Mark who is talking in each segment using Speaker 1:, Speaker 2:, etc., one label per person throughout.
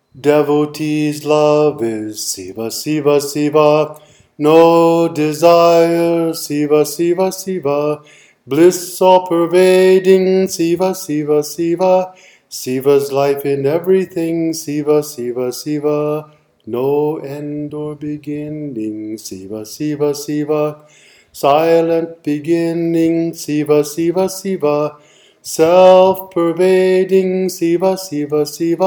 Speaker 1: Devotees' love is Siva, Siva, Siva. No desire, Siva, Siva, Siva. Bliss all pervading, Siva, Siva, Siva. Siva's life in everything, Siva, Siva, Siva. No end or beginning, Siva, Siva, Siva. Silent beginning, Siva, Siva, Siva. Self-pervading Siva, Siva, Siva,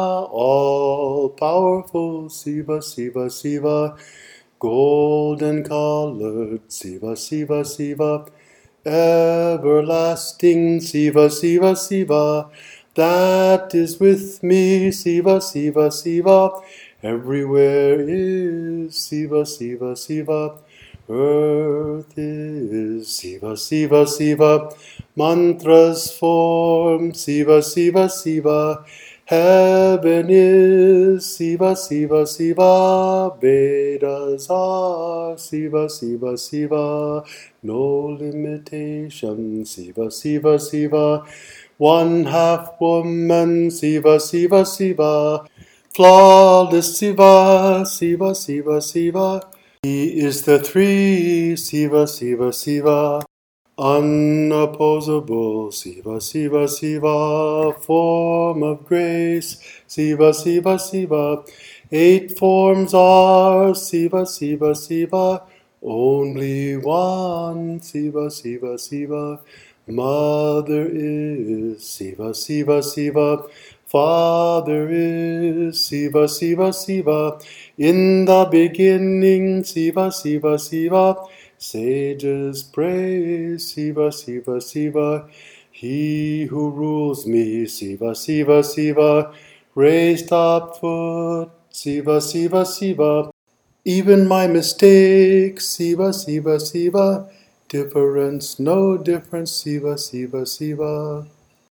Speaker 1: all-powerful Siva, Siva, Siva, golden-colored Siva, Siva, Siva, everlasting Siva, Siva, Siva, that is with me, Siva, Siva, Siva, everywhere is Siva, Siva, Siva, earth is Siva, Siva, Siva, mantras form Siva, Siva, Siva, heaven is Siva, Siva, Siva, Vedas are Siva, Siva, Siva, no limitation, Siva, Siva, Siva, one half woman, Siva, Siva, Siva, flawless Siva, Siva, Siva, Siva. He is the three, Siva, Siva, Siva, unopposable, Siva, Siva, Siva, form of grace, Siva, Siva, Siva. Eight forms are Siva, Siva, Siva, only one, Siva, Siva, Siva. Mother is Siva, Siva, Siva. Father is Siva, Siva, Siva. In the beginning, Siva, Siva, Siva. Sages praise Siva, Siva, Siva. He who rules me, Siva, Siva, Siva. Raised up foot, Siva, Siva, Siva. Even my mistakes, Siva, Siva, Siva. Difference, no difference, Siva, Siva, Siva.